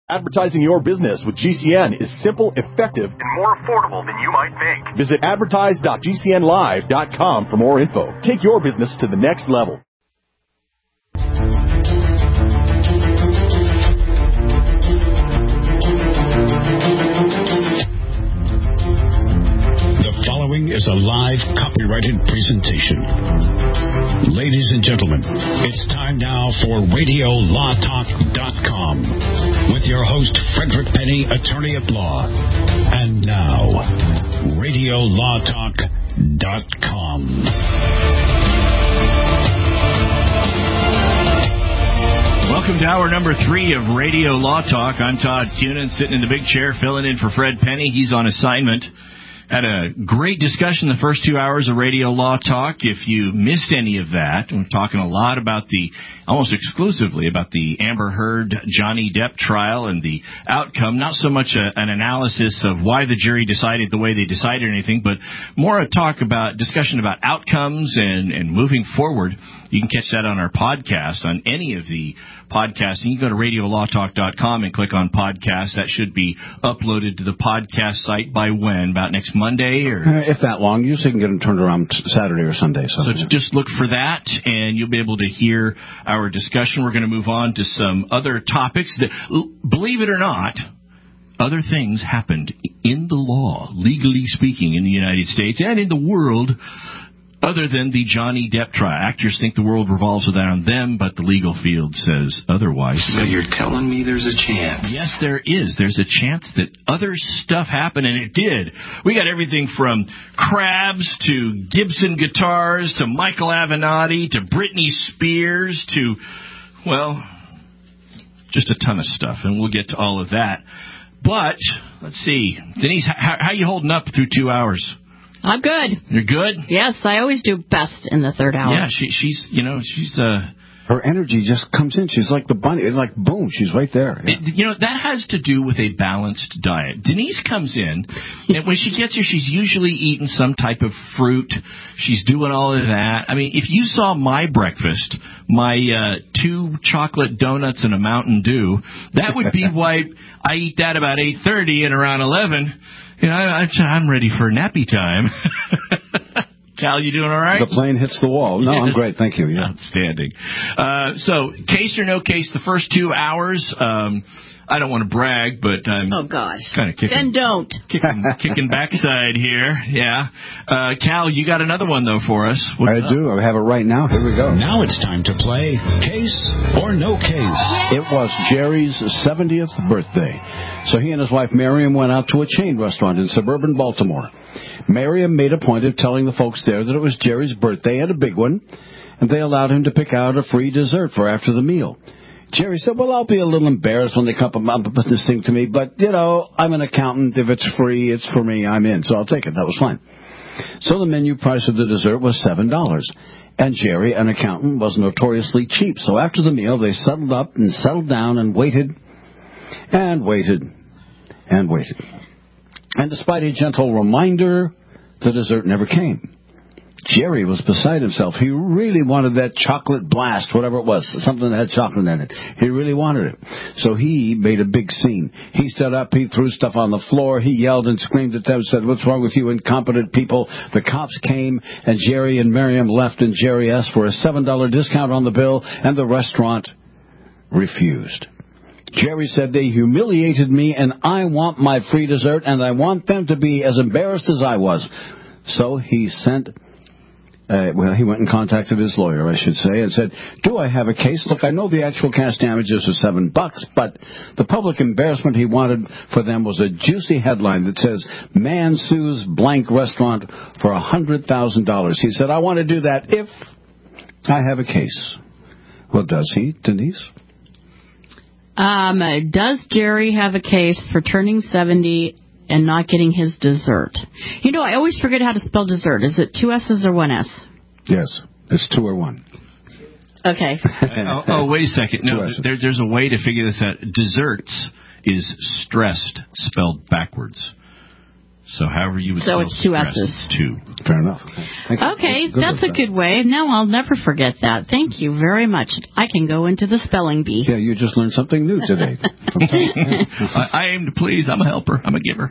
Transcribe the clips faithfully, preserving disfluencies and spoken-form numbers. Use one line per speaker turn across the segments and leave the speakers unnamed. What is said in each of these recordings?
Advertising your business with G C N is simple, effective, and more affordable than you might think. Visit advertise dot g c n live dot com for more info. Take your business to the next level.
The following is a live copyrighted presentation. Ladies and gentlemen, it's time now for radio law talk dot com with your host, Frederick Penny, attorney at law. And now, radio law talk dot com.
Welcome to hour number three of Radio Law Talk. I'm Todd Cunin, sitting in the big chair, filling in for Fred Penny. He's on assignment. Had a great discussion the first two hours of Radio Law Talk. If you missed any of that, we're talking a lot about the, almost exclusively about the Amber Heard, Johnny Depp trial and the outcome. Not so much a, an analysis of why the jury decided the way they decided or anything, but more a talk about, discussion about outcomes and, and moving forward. You can catch that on our podcast, on any of the podcasts. You can go to radio law talk dot com and click on podcast. That should be uploaded to the podcast site by when? About next Monday? Or
uh, If that long. Usually you can get them turned around Saturday or Sunday. So,
so
yeah.
Just look for that, and you'll be able to hear our discussion. We're going to move on to some other topics that, believe it or not, other things happened in the law, legally speaking, in the United States and in the world, other than the Johnny Depp trial. Actors think the world revolves around them, but the legal field says otherwise.
So you're telling me there's a chance?
Yes, there is. There's a chance that other stuff happened, and it did. We got everything from crabs to Gibson guitars to Michael Avenatti to Britney Spears to, well, just a ton of stuff, and we'll get to all of that. But, let's see. Denise, how, how are you holding up through two hours?
I'm good.
You're good?
Yes, I always do best in the third hour.
Yeah, she, she's, you know, she's, uh...
her energy just comes in. She's like the bunny. It's like, boom, she's right there. Yeah.
It, you know, that has to do with a balanced diet. Denise comes in, and when she gets here, she's usually eating some type of fruit. She's doing all of that. I mean, if you saw my breakfast, my uh, two chocolate donuts and a Mountain Dew, that would be why I eat that about eight thirty, and around eleven... You know, I, I'm ready for nappy time. Cal, you doing all right?
The plane hits the wall. No, yes. I'm great. Thank you. Yeah.
Outstanding. Uh, so, case or no case, the first two hours, um, I don't want to brag, but I'm
oh, gosh.
kind of kicking,
then don't.
kicking, kicking backside here. Yeah. Uh, Cal, you got another one, though, for us. What's
I
up?
do. I have it right now. Here we go.
Now it's time to play Case or No Case.
It was Jerry's seventieth birthday. So he and his wife Miriam went out to a chain restaurant in suburban Baltimore. Miriam made a point of telling the folks there that it was Jerry's birthday and a big one, and they allowed him to pick out a free dessert for after the meal. Jerry said, well, I'll be a little embarrassed when they come up and put this thing to me, but, you know, I'm an accountant. If it's free, it's for me. I'm in, so I'll take it. That was fine. So the menu price of the dessert was seven dollars, and Jerry, an accountant, was notoriously cheap. So after the meal, they settled up and settled down and waited and waited and waited. And despite a gentle reminder, the dessert never came. Jerry was beside himself. He really wanted that chocolate blast, whatever it was, something that had chocolate in it. He really wanted it. So he made a big scene. He stood up, he threw stuff on the floor, he yelled and screamed at them, said, what's wrong with you incompetent people? The cops came, and Jerry and Miriam left, and Jerry asked for a seven dollar discount on the bill, and the restaurant refused. Jerry said, they humiliated me, and I want my free dessert, and I want them to be as embarrassed as I was. So he sent... Uh, well, he went and contacted his lawyer, I should say, and said, do I have a case? Look, I know the actual cash damages are seven bucks, but the public embarrassment he wanted for them was a juicy headline that says, man sues blank restaurant for one hundred thousand dollars. He said, I want to do that if I have a case. Well, does he, Denise?
Um, does Jerry have a case for turning seventy and not getting his dessert? You know, I always forget how to spell dessert. Is it two S's or one S?
Yes, it's two or one.
Okay.
oh, oh, wait a second. No, there, there's a way to figure this out. Desserts is stressed, spelled backwards. So however you would
So it's two
express
S's.
It's two.
Fair enough. Thank you.
Okay,
Good
that's a
with
good way. No, I'll never forget that. Thank you very much. I can go into the spelling bee.
that. Yeah, you just learned something new today.
I, I aim to please. I'm a helper. I'm a giver.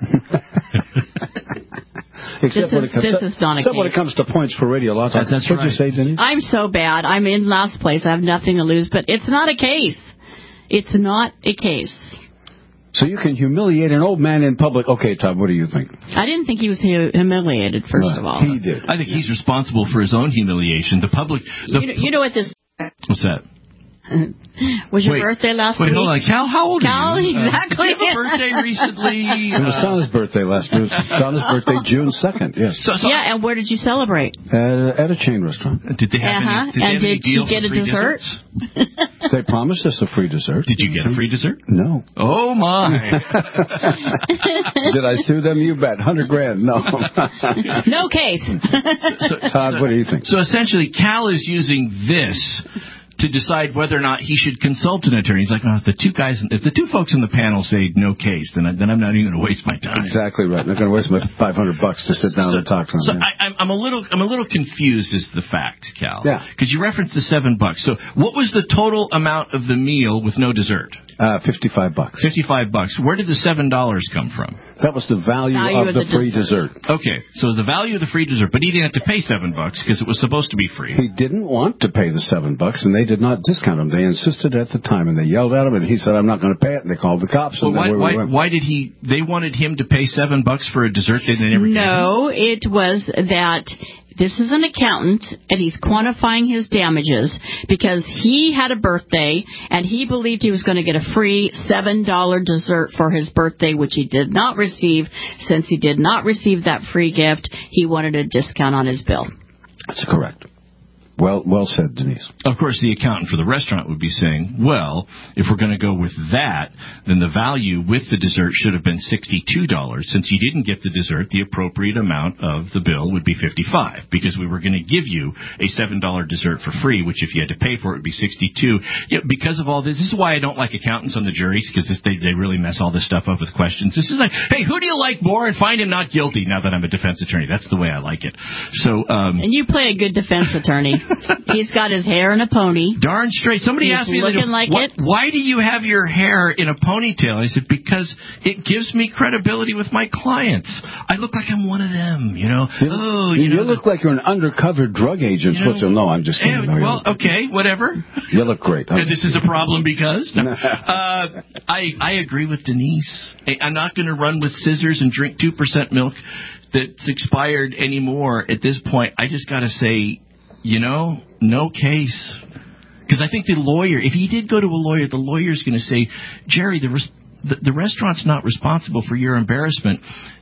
Except
This
when
is-
it comes
this
to,
is not a
except when it
case.
comes to points for Radio Law Talk.
That- that's
What'd you
right.
say, Denise?
I'm so bad. I'm in last place. I have nothing to lose, but it's not a case. It's not a case.
So you can humiliate an old man in public. Okay, Todd, what do you think?
I didn't think he was hu- humiliated, first
Well,
of all.
He did.
I think he's responsible for his own humiliation. The public. The,
You know, you know what this
what's that?
was your
Wait,
birthday last
Wait,
week?
hold on. Cal, how old
Cal,
are you?
exactly.
Uh, did you have a birthday recently?
It was
Uh,
Donna's birthday last week. Donna's birthday, June second, yes.
so, so
Yeah, and where did you celebrate?
At, at a chain restaurant.
Did they have
Uh-huh.
any, did they
And
have any
did she
deal
get
for
a
free
dessert?
desserts?
They promised us a free dessert.
Did you get a free dessert?
No.
Oh my!
Did I sue them? You bet. Hundred grand. No.
No case.
Todd, what do you think?
So essentially, Cal is using this to decide whether or not he should consult an attorney. He's like, oh, if the two guys, if the two folks in the panel say no case, then I, then I'm not even going to waste my time.
Exactly right. I'm not going to waste my five hundred bucks to sit down
So,
and talk to them.
so
yeah.
I, I'm, I'm a little, I'm a little confused as to the facts, Cal.
Yeah.
Because you referenced the seven bucks. So what was the total amount of the meal with no dessert?
Uh, fifty-five bucks.
Fifty-five bucks. Where did the seven dollars come from?
That was the value,
Value
of
of
the,
the
free
dessert.
dessert.
Okay, so the value of the free dessert, but he didn't have to pay seven bucks because it was supposed to be free.
He didn't want to pay the seven bucks, and they did not discount him. They insisted at the time, and they yelled at him, and he said, "I'm not going to pay it." And they called the cops.
Well,
And
why,
then we
why,
went.
why did he? They wanted him to pay seven bucks for a dessert that they never gave him?
No, it was that this is an accountant, and he's quantifying his damages because he had a birthday, and he believed he was going to get a free seven dollars dessert for his birthday, which he did not receive. Since he did not receive that free gift, he wanted a discount on his bill.
That's correct. Well, well said, Denise.
Of course, the accountant for the restaurant would be saying, well, if we're going to go with that, then the value with the dessert should have been sixty-two dollars. Since you didn't get the dessert, the appropriate amount of the bill would be fifty-five dollars because we were going to give you a seven dollars dessert for free, which if you had to pay for it would be sixty-two dollars. You know, because of all this, this is why I don't like accountants on the juries because they, they really mess all this stuff up with questions. This is like, hey, who do you like more and find him not guilty now that I'm a defense attorney. That's the way I like it. So, um,
And you play a good defense attorney. He's got his hair in a pony.
darn straight. Somebody
He's
asked me,
looking like
what,
it.
why do you have your hair in a ponytail? I said, because it gives me credibility with my clients. I look like I'm one of them, you know.
You,
oh,
you,
you, know,
look like you're an undercover drug agent.
you know,
What's your- no, I'm just
eh,
kidding. No, you
well,
look-
okay, whatever.
You look great.
And this is a problem because no. uh, I I agree with Denise. I- I'm not going to run with scissors and drink two percent milk that's expired anymore. At this point, I just got to say, you know, no case. Because I think the lawyer, if he did go to a lawyer, the lawyer's going to say, Jerry, the, res- the the restaurant's not responsible for your embarrassment.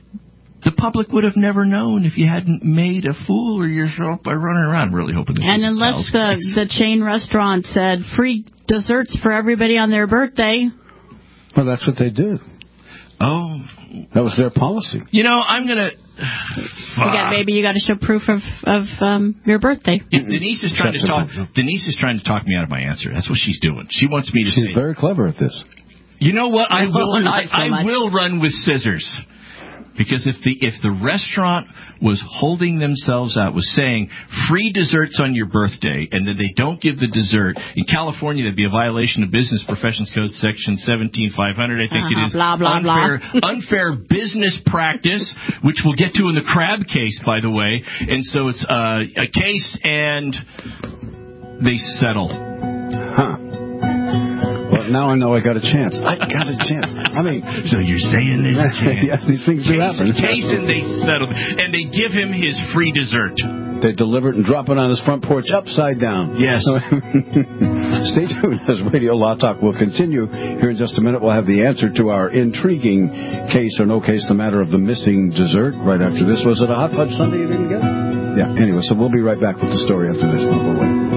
The public would have never known if you hadn't made a fool of yourself by running around. I'm really hoping this
And
isn't
unless
Cal's
the, the chain restaurant said free desserts for everybody on their birthday.
Well, that's what they do.
Oh,
That was their policy.
you know, I'm gonna.
You got, maybe you got to show proof of, of um, your birthday.
If Denise is trying to talk. Denise is trying to talk me out of my answer. That's what she's doing. She wants me to
She's
say.
very clever at this.
You know what? I will.
Oh, not
I,
so
I
much.
will run with scissors. Because if the if the restaurant was holding themselves out, was saying free desserts on your birthday, and then they don't give the dessert, in California that'd be a violation of Business Professions Code Section seventeen five hundred. I think
Uh-huh,
it is
blah, blah,
unfair
blah.
unfair business practice, which we'll get to in the crab case, by the way. And so it's uh, a case, and they settle.
Huh. Well, now I know I got a chance. I got a chance. I mean,
So you're saying there's a chance?
yes, these things do happen.
Case and they settle, and they give him his free dessert.
They deliver it and drop it on his front porch upside down.
Yes.
Stay tuned as Radio Law Talk will continue. Here in just a minute, we'll have the answer to our intriguing case or no case, the matter of the missing dessert. Right after this, was it a hot fudge sundae you didn't get? Yeah. Anyway, so we'll be right back with the story after this. Don't go away.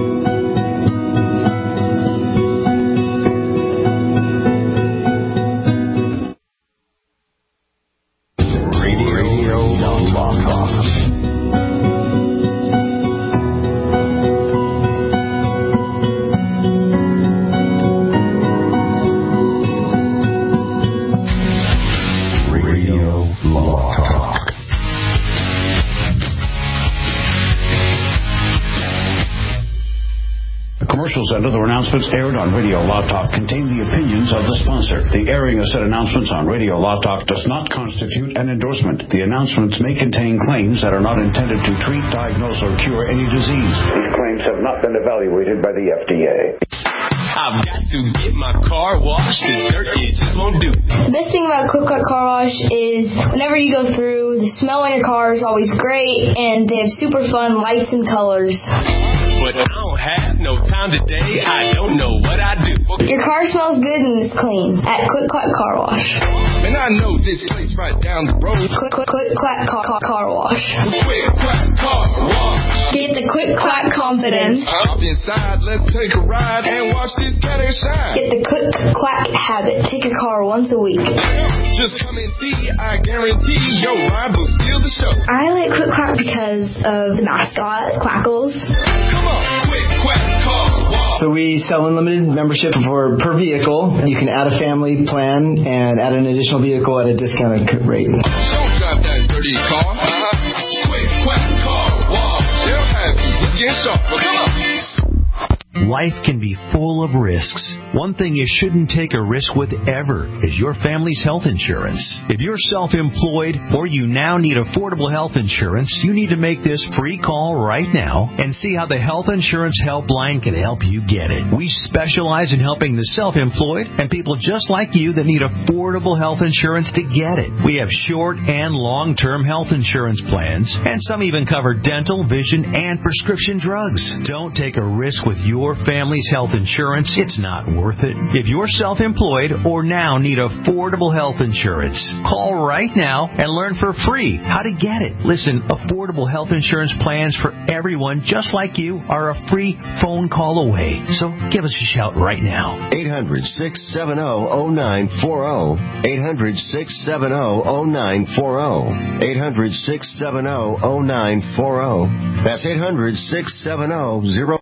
Radio Law Talk. Commercials and other announcements aired on Radio Law Talk contain the opinions of the sponsor. The airing of said announcements on Radio Law Talk does not constitute an endorsement. The announcements may contain claims that are not intended to treat, diagnose, or cure any disease. These claims have not been evaluated by the F D A.
I've got to get my car washed. This dirt it just won't do.
The best thing about Quick Quack Car Wash is whenever you go through, the smell in your car is always great, and they have super fun lights and colors.
But I don't have no time today. I don't know what I do.
Your car smells good and is clean at Quick Quack Car Wash.
And I know this place right down the road.
Quick Quick, Quick Quack Car, car, car Wash.
Quick Quack Car Wash.
Get the Quick Quack confidence.
Hop inside, let's take a ride and watch this cat shine.
Get the Quick Quack habit. Take your car once a week.
Just come and see. I guarantee your ride will steal the show.
I like Quick Quack because of the mascot, Quackles.
Come on, Quick Quack Car Wash.
So we sell unlimited membership for per vehicle. You can add a family plan and add an additional vehicle at a discounted rate.
Don't drive that dirty car. Uh-huh. Quick Quack Car Wash. They'll have you looking sharp. Well, come on.
Life can be full of risks. One thing you shouldn't take a risk with ever is your family's health insurance. If you're self-employed or you now need affordable health insurance, you need to make this free call right now and see how the Health Insurance Helpline can help you get it. We specialize in helping the self-employed and people just like you that need affordable health insurance to get it. We have short and long-term health insurance plans, and some even cover dental, vision, and prescription drugs. Don't take a risk with your family's health insurance. It's not worth it. If you're self-employed or now need affordable health insurance, call right now and learn for free how to get it. Listen, affordable health insurance plans for everyone just like you are a free phone call away. So give us a shout right now.
eight hundred, six seven zero, zero nine four zero. eight hundred, six seven zero, zero nine four zero. eight hundred, six seven zero, zero nine four zero. That's eight hundred, six seven zero, zero.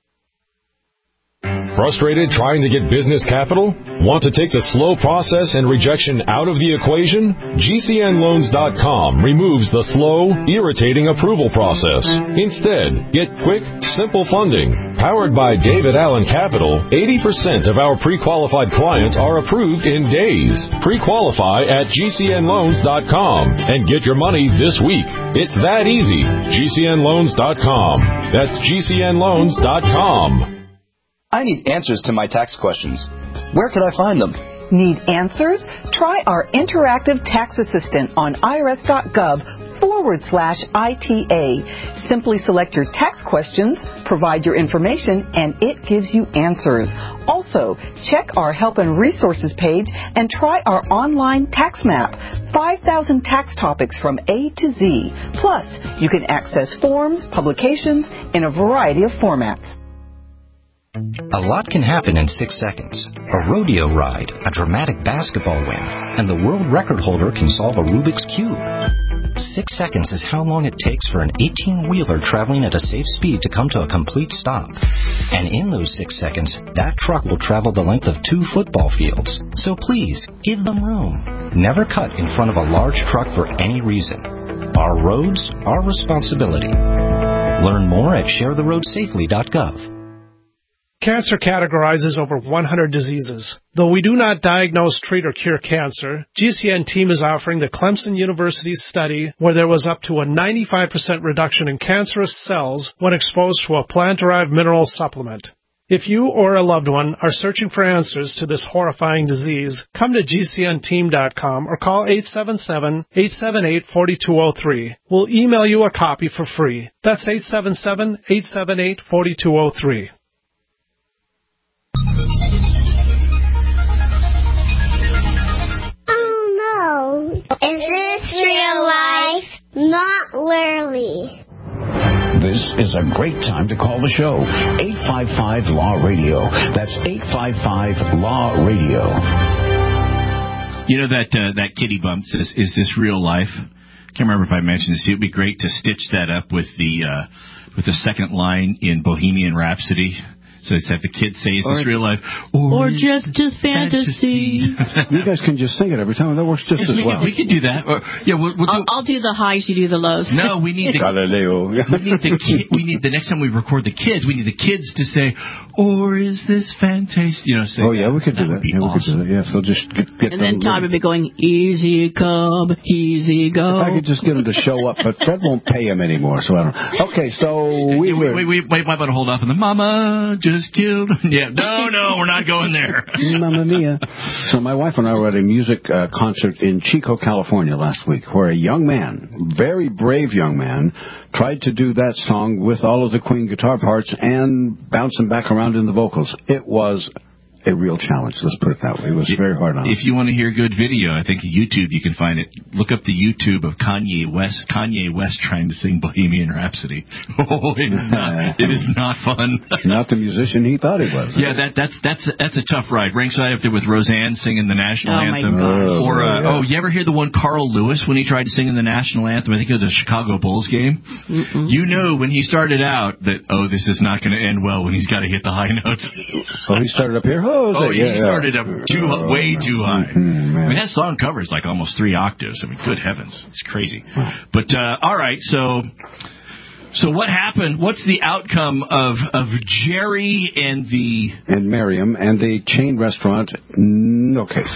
Frustrated trying to get business capital? Want to take the slow process and rejection out of the equation? G C N loans dot com removes the slow, irritating approval process. Instead, get quick, simple funding. Powered by David Allen Capital, eighty percent of our pre-qualified clients are approved in days. Pre-qualify at G C N loans dot com and get your money this week. It's that easy. G C N loans dot com. That's G C N loans dot com.
I need answers to my tax questions. Where could I find them?
Need answers? Try our interactive tax assistant on irs.gov forward slash ITA. Simply select your tax questions, provide your information, and it gives you answers. Also, check our help and resources page and try our online tax map. five thousand tax topics from A to Z. Plus, you can access forms, publications in a variety of formats.
A lot can happen in six seconds. A rodeo ride, a dramatic basketball win, and the world record holder can solve a Rubik's Cube. Six seconds is how long it takes for an eighteen-wheeler traveling at a safe speed to come to a complete stop. And in those six seconds, that truck will travel the length of two football fields. So please, give them room. Never cut in front of a large truck for any reason. Our roads, our responsibility. Learn more at share the road safely dot gov.
Cancer categorizes over one hundred diseases. Though we do not diagnose, treat, or cure cancer, G C N team is offering the Clemson University study where there was up to a ninety-five percent reduction in cancerous cells when exposed to a plant-derived mineral supplement. If you or a loved one are searching for answers to this horrifying disease, come to G C N team dot com or call eight seven seven, eight seven eight, four two zero three. We'll email you a copy for free. That's eight seven seven, eight seven eight, four two zero three.
Is this real life? Not literally.
This is a great time to call the show. eight five five Law Radio. That's eight five five Law Radio.
You know that uh, that kitty bump says, "Is this real life?" Can't remember if I mentioned this. It would be great to stitch that up with the uh, with the second line in Bohemian Rhapsody. So it's have the kids say, is
Or
this
it's-
real life?
Or just as fantasy.
You guys can just sing it every time. That works just as
we,
well.
could, we could do that. Or, yeah, we'll, we'll do,
I'll, I'll do the highs, you do the lows.
no, we need the
Galileo.
we need the ki- we need the next time we record the kids, we need the kids to say, "Or is this fantastic?" You know, say
Oh yeah, we could do that.
Would be
Yeah, we
awesome.
could do that. Yeah, so just get, get
And then
them
Todd
ready.
would be going, easy come, easy go.
If I could just get him to show up, but Fred won't pay him anymore, so I don't know. Okay, so we
Yeah,
were...
wait, wait, wait, wait, might want to hold off on the mama just killed. Yeah, no, no, we're not going there.
Mamma mia. So my wife and I were at a music uh, concert in Chico, California last week, where a young man, very brave young man, tried to do that song with all of the Queen guitar parts and bouncing back around in the vocals. It was a real challenge, let's put it that way. It was very hard on him.
If you want to hear good video, I think YouTube, you can find it. Look up the YouTube of Kanye West, Kanye West trying to sing Bohemian Rhapsody. Oh, it is not, it is not fun.
Not the musician he thought he was.
Yeah, that that's that's a, that's a tough ride. Ranks right up there with Roseanne singing the national
Oh, my
anthem.
gosh.
Or uh,
Yeah.
oh, you ever hear the one Carl Lewis when he tried to sing in the national anthem? I think it was a Chicago Bulls game.
Mm-mm.
You know when he started out that oh, this is not going to end well when he's got to hit the high notes.
Oh, he started up here? Oh,
Oh,
yeah,
he
yeah.
started up too way too high.
Mhm, man.
I mean, that song covers like almost three octaves. I mean, good heavens, it's crazy. But uh, all right, so so what happened? What's the outcome of of Jerry and the
And Miriam and the chain restaurant, no case.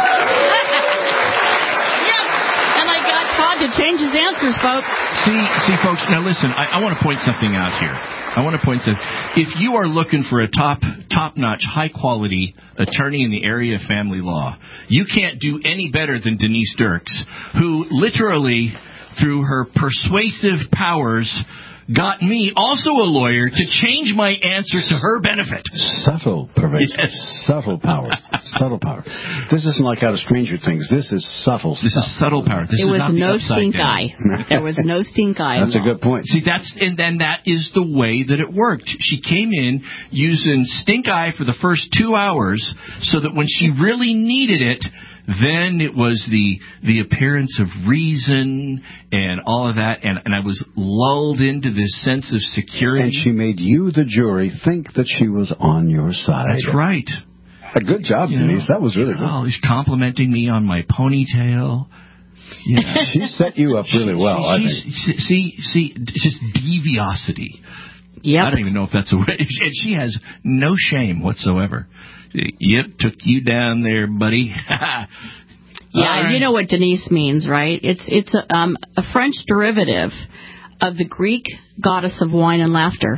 And I got Todd to change his answers, folks.
See, see, folks. Now, listen. I, I want to point something out here. I want to point something. If you are looking for a top, top-notch, high-quality attorney in the area of family law, you can't do any better than Denise Dirks, who literally, through her persuasive powers, got me, also a lawyer, to change my answer to her benefit.
Subtle, pervasive.
Yes.
Subtle power. Subtle power. This isn't like out of Stranger Things. This is subtle
This
stuff.
is subtle power. This
There
is
was
not the
no
upside
stink
down.
eye. There was no stink eye.
That's a
involved.
good point.
See, that's and then that is the way that it worked. She came in using stink eye for the first two hours, so that when she really needed it, then it was the the appearance of reason and all of that, and, and I was lulled into this sense of security.
And she made you, the jury, think that she was on your side.
That's right.
A good job,
You
Denise.
know,
That was really good.
Oh, she's complimenting me on my ponytail. Yeah.
She set you up really well, I think.
She's- See, see, it's just deviosity.
Yep.
I don't even know if that's a word. And she has no shame whatsoever. Yep, took you down there, buddy.
Yeah,
All right.
you know what Denise means, right? It's it's a, um, a French derivative of the Greek goddess of wine and laughter.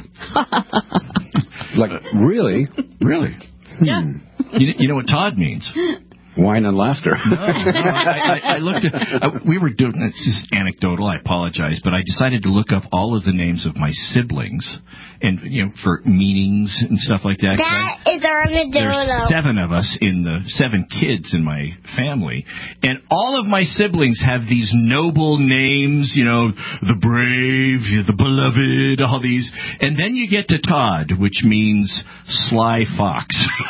Like, really?
Really?
Yeah.
You, you know what Todd means?
Wine and laughter.
No, no, I, I, I looked at. Uh, we were doing. It's just anecdotal. I apologize, but I decided to look up all of the names of my siblings, and you know, for meanings and stuff like that. 'cause I-
That is
There's
armadillo.
seven of us in the seven kids in my family, and all of my siblings have these noble names. You know, the brave, the beloved, all these, and then you get to Todd, which means sly fox.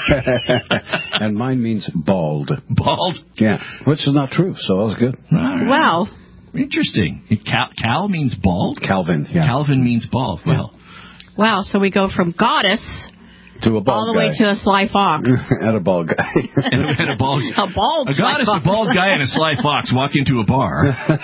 And mine means bald.
Bald.
Yeah, which is not true, so that was good.
All right.
Wow.
Interesting. Cal, Cal means bald.
Calvin, yeah.
Calvin means bald. Well,
Wow, so we go from goddess
To a bald
all the
guy.
way to a sly fox.
And a bald guy.
and, and a bald.
A bald
A goddess,
sly
a bald guy, and a sly fox walk into a bar.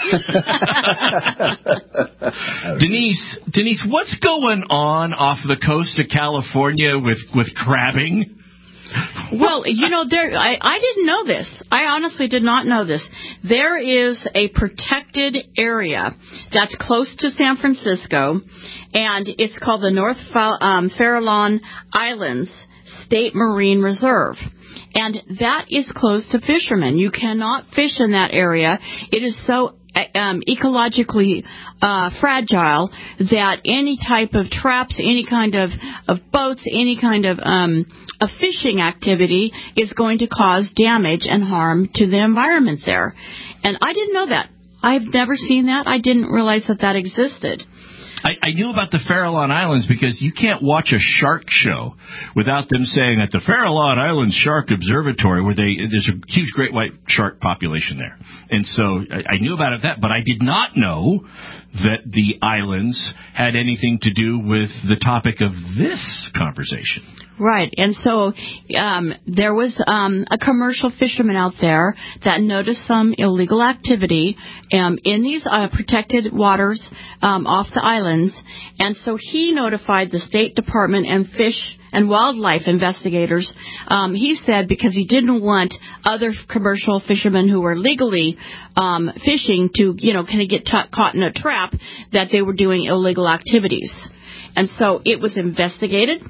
Denise, Denise, what's going on off the coast of California with with crabbing?
Well, you know, there. I, I didn't know this. I honestly did not know this. There is a protected area that's close to San Francisco, and it's called the North Fa- um, Farallon Islands State Marine Reserve. And that is closed to fishermen. You cannot fish in that area. It is so um, ecologically uh, fragile that any type of traps, any kind of, of boats, any kind of um, a fishing activity is going to cause damage and harm to the environment there. And I didn't know that. I've never seen that. I didn't realize that that existed.
I, I knew about the Farallon Islands because you can't watch a shark show without them saying at the Farallon Islands Shark Observatory, where they there's a huge great white shark population there. And so I, I knew about it that, but I did not know that the islands had anything to do with the topic of this conversation.
Right, and so um, there was um, a commercial fisherman out there that noticed some illegal activity um, in these uh, protected waters um, off the islands, and so he notified the State Department and Fish and Wildlife investigators. Um, he said because he didn't want other commercial fishermen who were legally um, fishing to, you know, kind of get t- caught in a trap that they were doing illegal activities, and so it was investigated.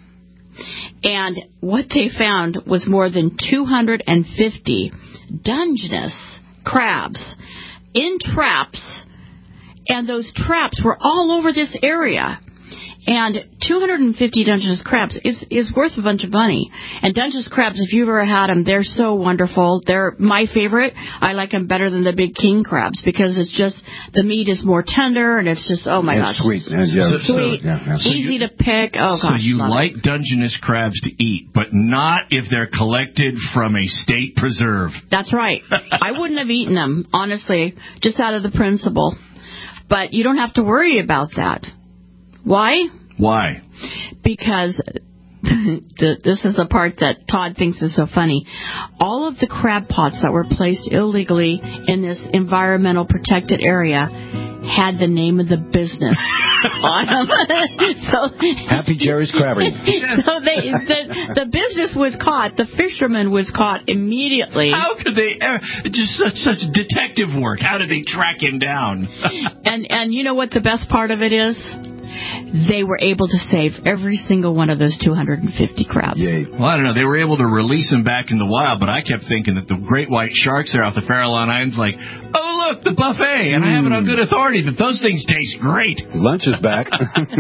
And what they found was more than two hundred fifty Dungeness crabs in traps, and those traps were all over this area. And two hundred fifty Dungeness crabs is, is worth a bunch of money. And Dungeness crabs, if you've ever had them, they're so wonderful. They're my favorite. I like them better than the big king crabs because it's just, the meat is more tender and it's just, oh my
and
gosh.
Sweet. And yeah,
sweet.
Yeah, yeah.
Easy to pick. Oh gosh.
So you like
it.
Dungeness crabs to eat, but not if they're collected from a state preserve.
That's right. I wouldn't have eaten them, honestly, just out of the principle. But you don't have to worry about that. Why?
Why?
Because the, this is the part that Todd thinks is so funny. All of the crab pots that were placed illegally in this environmental protected area had the name of the business on them. so,
Happy Jerry's Crabbery.
So they, the, the business was caught. The fisherman was caught immediately.
How could they ever? Just such such detective work. How did they track him down?
and and you know what the best part of it is? They were able to save every single one of those two hundred fifty crabs.
Yay.
Well, I don't know. They were able to release them back in the wild, but I kept thinking that the great white sharks there off the Farallon Islands, like, oh, look, the buffet, and mm. I have it on good authority that those things taste great.
Lunch is back.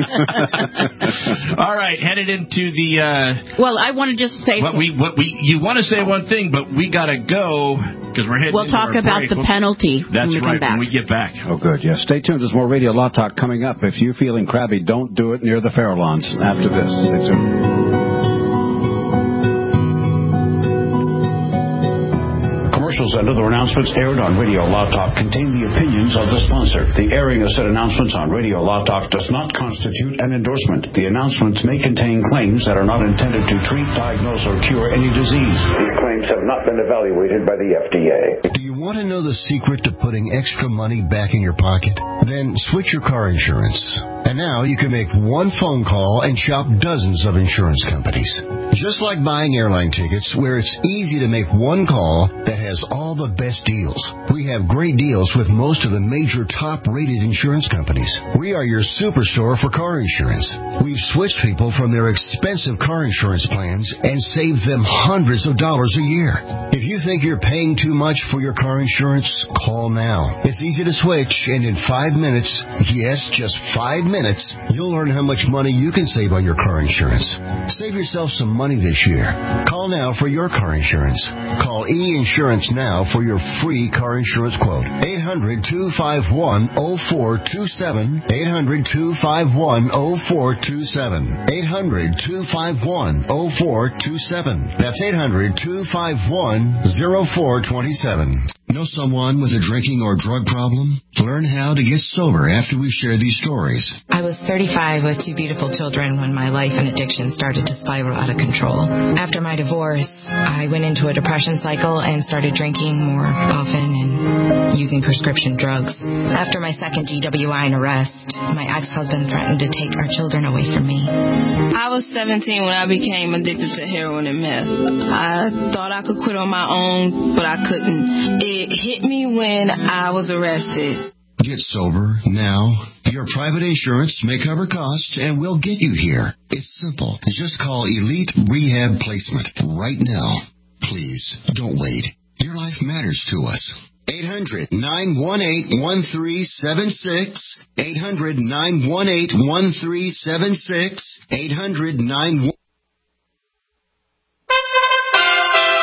All right, headed into the... Uh,
well, I want to just say...
What we, what we, you want to say one thing, but we got to go, because we're heading
We'll talk about
break.
the
we'll,
penalty
That's
when we
right,
come back.
when we get back.
Oh, good, yeah. Stay tuned. There's more Radio Law Talk coming up. If you're feeling crabby, don't do it near the Farallons. After this, stay tuned.
Commercials and other announcements aired on Radio Law Talk contain the opinions of the sponsor. The airing of said announcements on Radio Law Talk does not constitute an endorsement. The announcements may contain claims that are not intended to treat, diagnose, or cure any disease. These claims have not been evaluated by the F D A.
Do you want to know the secret to putting extra money back in your pocket? Then switch your car insurance. And now you can make one phone call and shop dozens of insurance companies. Just like buying airline tickets, where it's easy to make one call that has all the best deals. We have great deals with most of the major top-rated insurance companies. We are your superstore for car insurance. We've switched people from their expensive car insurance plans and saved them hundreds of dollars a year. If you think you're paying too much for your car insurance, call now. It's easy to switch, and in five minutes, yes, just five minutes, you'll learn how much money you can save on your car insurance. Save yourself some money this year. Call now for your car insurance. Call E-Insurance now for your free car insurance quote. eight hundred, two five one, oh four two seven. eight hundred, two five one, oh four two seven. eight hundred, two five one, oh four two seven. That's eight hundred, two five one, oh four two seven. Know someone with a drinking or drug problem? Learn how to get sober after we share these stories.
I was thirty-five with two beautiful children when my life and addiction started to spiral out of control. After my divorce, I went into a depression cycle and started drinking more often and using prescription drugs. After my second D W I and arrest, my ex-husband threatened to take our children away from me.
I was seventeen when I became addicted to heroin and meth. I thought I could quit on my own, but I couldn't. It hit me when I was arrested.
Get sober now. Your private insurance may cover costs and we'll get you here. It's simple. Just call Elite Rehab Placement right now. Please, don't wait. Your life matters to us. eight hundred, nine one eight, one three seven six. eight hundred, nine one eight, one three seven six. eight hundred, nine one eight.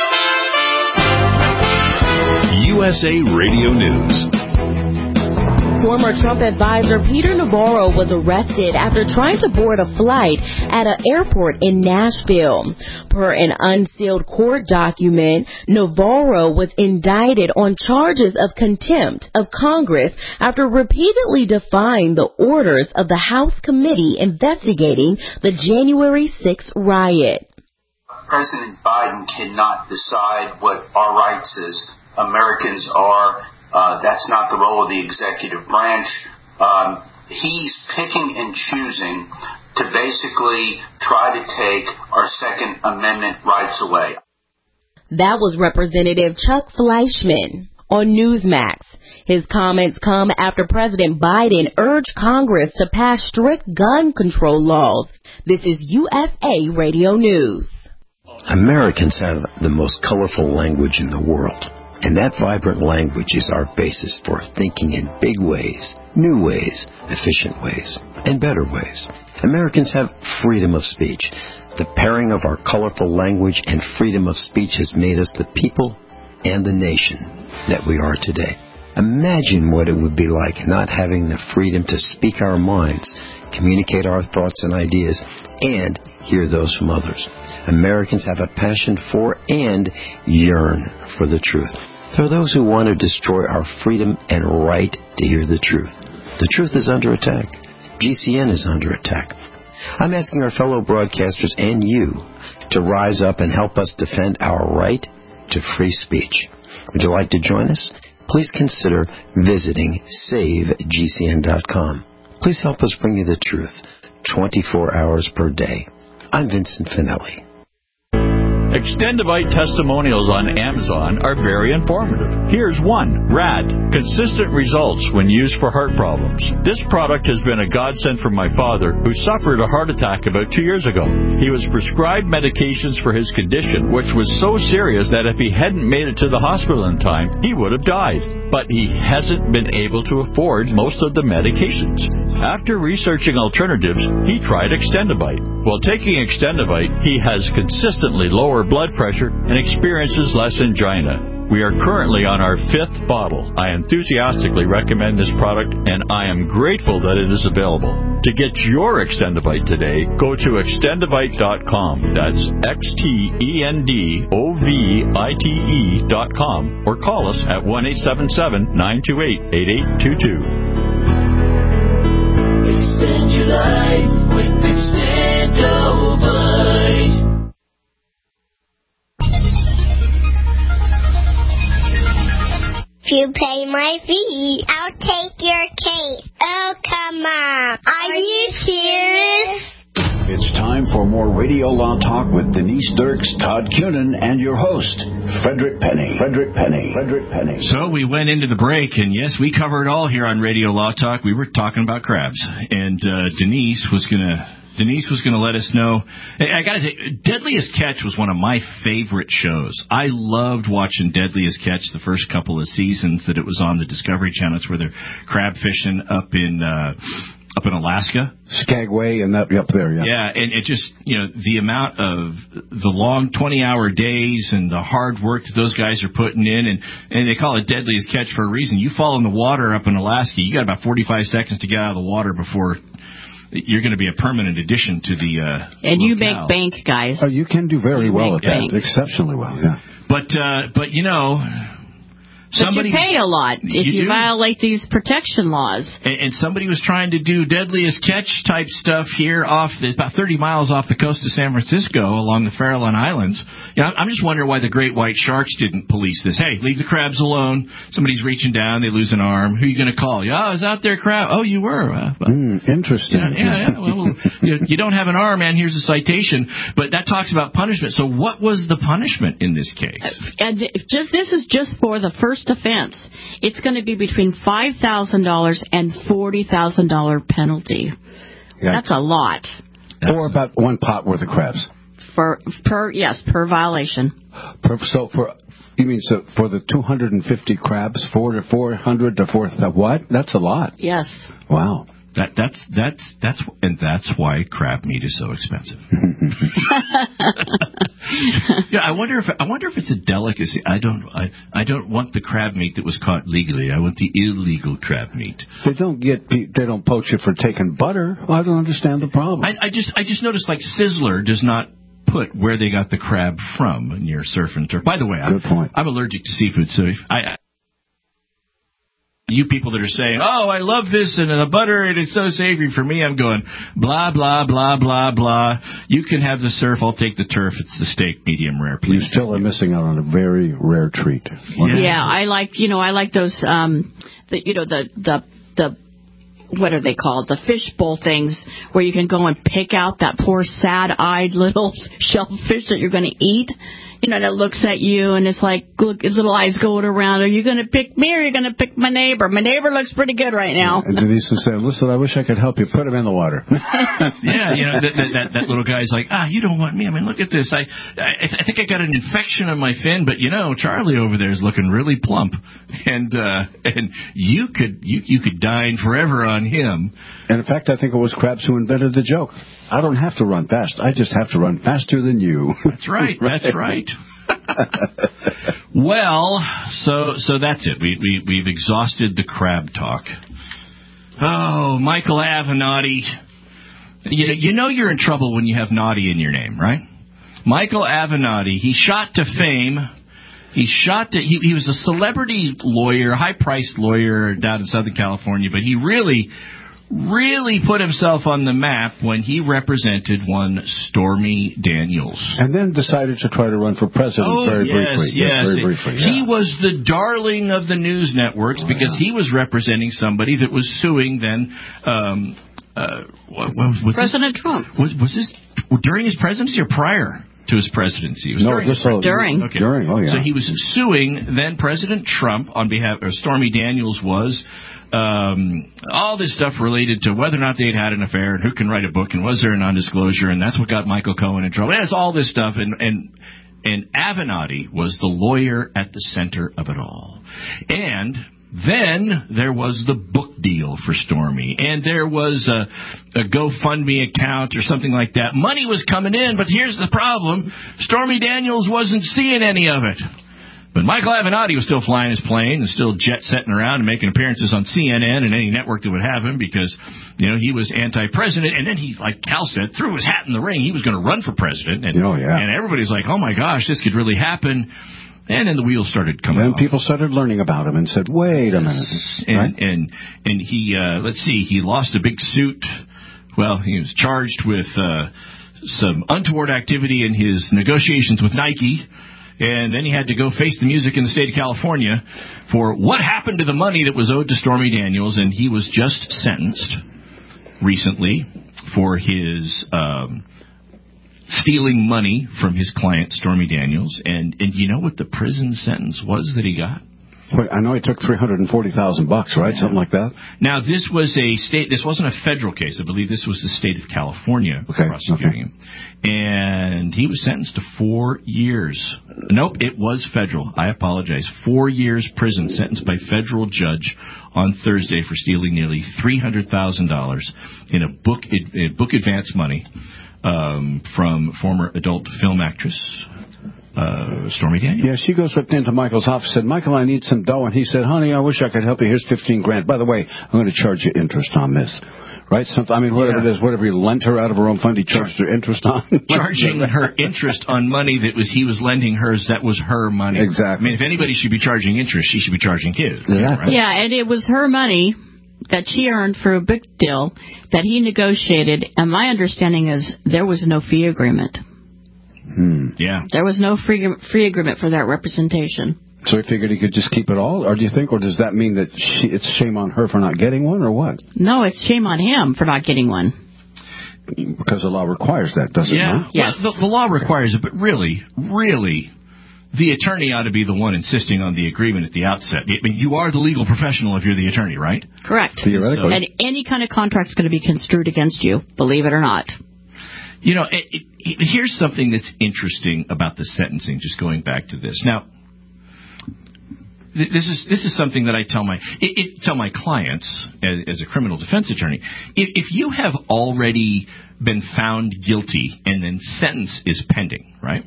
U S A Radio News.
Former Trump advisor Peter Navarro was arrested after trying to board a flight at an airport in Nashville. Per an unsealed court document, Navarro was indicted on charges of contempt of Congress after repeatedly defying the orders of the House committee investigating the January sixth riot.
President Biden cannot decide what our rights as Americans are. Uh, that's not the role of the executive branch. Um, he's picking and choosing to basically try to take our Second Amendment rights away.
That was Representative Chuck Fleischman on Newsmax. His comments come after President Biden urged Congress to pass strict gun control laws. This is U S A Radio News.
Americans have the most colorful language in the world. And that vibrant language is our basis for thinking in big ways, new ways, efficient ways, and better ways. Americans have freedom of speech. The pairing of our colorful language and freedom of speech has made us the people and the nation that we are today. Imagine what it would be like not having the freedom to speak our minds, communicate our thoughts and ideas, and hear those from others. Americans have a passion for and yearn for the truth. There are those who want to destroy our freedom and right to hear the truth. The truth is under attack. G C N is under attack. I'm asking our fellow broadcasters and you to rise up and help us defend our right to free speech. Would you like to join us? Please consider visiting save G C N dot com. Please help us bring you the truth twenty-four hours per day. I'm Vincent Finelli.
Extendivite testimonials on Amazon are very informative. Here's one. Rad. Consistent results when used for heart problems. This product has been a godsend for my father, who suffered a heart attack about two years ago. He was prescribed medications for his condition, which was so serious that if he hadn't made it to the hospital in time, he would have died. But he hasn't been able to afford most of the medications. After researching alternatives, he tried Extendivite. While taking Extendivite, he has consistently lower blood pressure and experiences less angina. We are currently on our fifth bottle. I enthusiastically recommend this product, and I am grateful that it is available. To get your Extendivite today, go to extendivite dot com. That's X T E N D O V I T E dot com, or call us at one eight seven seven, nine two eight, eight eight two two.
Extend your life with Extendivite.
If you pay my fee, I'll take your case. Oh, come on. Are you serious?
It's time for more Radio Law Talk with Denise Dirks, Todd Cunin, and your host, Frederick Penny. Frederick Penny. Frederick Penny.
So we went into the break, and yes, we covered it all here on Radio Law Talk. We were talking about crabs, and uh, Denise was going to... Denise was going to let us know. I got to say, Deadliest Catch was one of my favorite shows. I loved watching Deadliest Catch the first couple of seasons that it was on the Discovery Channel. It's where they're crab fishing up in uh, up in Alaska.
Skagway and that up there, yeah.
Yeah, and it just, you know, the amount of the long twenty-hour days and the hard work that those guys are putting in, and, and they call it Deadliest Catch for a reason. You fall in the water up in Alaska, you got about forty-five seconds to get out of the water before you're going to be a permanent addition to the uh
And you
locale.
make bank, guys.
Oh, you can do very
You
well
make
at that.
bank.
Exceptionally well, yeah.
But, uh, but you know... Somebody,
but you pay a lot if you,
you
violate these protection laws.
And, and somebody was trying to do Deadliest Catch type stuff here off the, about thirty miles off the coast of San Francisco along the Farallon Islands. You know, I'm just wondering why the great white sharks didn't police this. Hey, leave the crabs alone. Somebody's reaching down, they lose an arm. Who are you going to call? Yeah, I was out there, crab. Oh, you were. Uh, well,
mm, interesting.
Yeah, yeah. yeah. Well, you, you don't have an arm, man. Here's a citation. But that talks about punishment. So what was the punishment in this case?
And just this is just for the first offense. It's going to be between five thousand dollars and forty thousand dollars penalty.
Yeah.
That's a lot.
Or about one pot worth of crabs.
For per yes, per violation.
Per, so for you mean so for the two hundred fifty crabs, four to four hundred to four what? That's a lot.
Yes.
Wow.
That that's that's that's and that's why crab meat is so expensive. Yeah, I wonder if I wonder if it's a delicacy. I don't I, I don't want the crab meat that was caught legally. I want the illegal crab meat.
They don't get they don't poach it for taking butter. Well, I don't understand the problem.
I, I just I just noticed like Sizzler does not put where they got the crab from near Surf and Turf. By the way,
Good
I'm,
point.
I'm allergic to seafood, so if I. You people that are saying, oh, I love this and the butter and it's so savory for me, I'm going, blah, blah, blah, blah, blah. You can have the surf, I'll take the turf. It's the steak, medium rare, please.
You still are missing out on a very rare treat.
Yeah, yeah I like, you know, I like those, um, the, you know, the, the, the, what are they called? The fishbowl things where you can go and pick out that poor sad-eyed little shellfish that you're going to eat. You know, that looks at you and it's like, look, his little eyes going around. Are you going to pick me or are you going to pick my neighbor? My neighbor looks pretty good right now.
And Denise would say, listen, I wish I could help you. Put him in the water.
Yeah, you know, that, that, that, that little guy's like, ah, you don't want me. I mean, look at this. I, I I think I got an infection on my fin, but, you know, Charlie over there is looking really plump. And uh, and you could you, you could dine forever on him.
And, in fact, I think it was Krabs who invented the joke. I don't have to run fast. I just have to run faster than you.
That's right. right. That's right. Well, so so that's it. We, we, we've exhausted the crab talk. Oh, Michael Avenatti. You know, you know you're in trouble when you have naughty in your name, right? Michael Avenatti, he shot to fame. He shot to, he, he was a celebrity lawyer, high-priced lawyer down in Southern California, but he really... really put himself on the map when he represented one Stormy Daniels.
And then decided to try to run for president
oh,
very
yes,
briefly.
Yes,
yes very briefly. Yeah.
He was the darling of the news networks oh, because yeah. he was representing somebody that was suing then... Um, uh, what, what, was
President
this,
Trump.
Was, was this during his presidency or prior to his presidency? It was
no,
during.
This was,
during.
Okay.
During, oh yeah.
So he was suing then President Trump on behalf, or Stormy Daniels was... Um, all this stuff related to whether or not they'd had an affair and who can write a book and was there a non-disclosure, and that's what got Michael Cohen in trouble. It's all this stuff, and, and, and Avenatti was the lawyer at the center of it all. And then there was the book deal for Stormy, and there was a, a GoFundMe account or something like that. Money was coming in, but here's the problem. Stormy Daniels wasn't seeing any of it. But Michael Avenatti was still flying his plane and still jet-setting around and making appearances on C N N and any network that would have him because, you know, he was anti-president. And then he, like Cal said, threw his hat in the ring. He was going to run for president. And,
oh, yeah.
and everybody's like, oh, my gosh, this could really happen. And then the wheels started coming
Then
off.
people started learning about him and said, wait a minute.
And,
right?
and, and he, uh, let's see, he lost a big suit. Well, he was charged with uh, some untoward activity in his negotiations with Nike. And then he had to go face the music in the state of California for what happened to the money that was owed to Stormy Daniels. And he was just sentenced recently for his um, stealing money from his client, Stormy Daniels. And, and you know what the prison sentence was that he got?
Wait, I know he took three hundred forty thousand bucks, right? Yeah. Something like that.
Now, this was a state, this wasn't a federal case. I believe this was the state of California
okay.
prosecuting
okay.
him. And he was sentenced to four years. Nope, it was federal. I apologize. Four years prison, sentenced by federal judge on Thursday for stealing nearly three hundred thousand dollars in a book, a book advance money um, from former adult film actress Uh, Stormy Daniels.
Yeah, she goes right into Michael's office and said, Michael, I need some dough. And he said, honey, I wish I could help you. Here's fifteen grand. By the way, I'm going to charge you interest on this. Right? Something, I mean, whatever
yeah.
it is, whatever he lent her out of her own fund, he charged her interest on.
Charging her interest on money that was he was lending hers, that was her money.
Exactly.
I mean, if anybody should be charging interest, she should be charging his.
Yeah,
right?
Yeah, and it was her money that she earned for a book deal that he negotiated. And my understanding is there was no fee agreement.
Hmm.
Yeah.
There was no free free agreement for that representation.
So he figured he could just keep it all? Or do you think, or does that mean that she, it's shame on her for not getting one, or what?
No, it's shame on him for not getting one.
Because the law requires that, doesn't
yeah.
it? Yeah.
Yes.
Well, the, the law requires it, but really, really, the attorney ought to be the one insisting on the agreement at the outset. I mean, you are the legal professional if you're the attorney, right?
Correct.
Theoretically.
And any kind of contract's going to be construed against you, believe it or not.
You know, it, it, it, here's something that's interesting about the sentencing, just going back to this. Now, this is this is something that I tell my it, it, tell my clients as, as a criminal defense attorney. If, if you have already been found guilty and then sentence is pending, right?